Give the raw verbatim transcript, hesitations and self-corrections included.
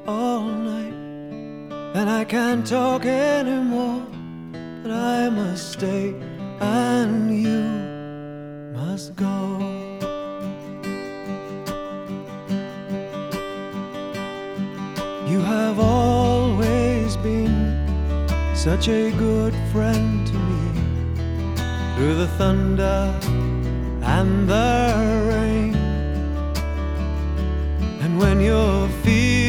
all night, and I can't talk anymore, but I must stay and you must go. You have always been such a good friend to me, through the thunder and the rain. And when you're feeling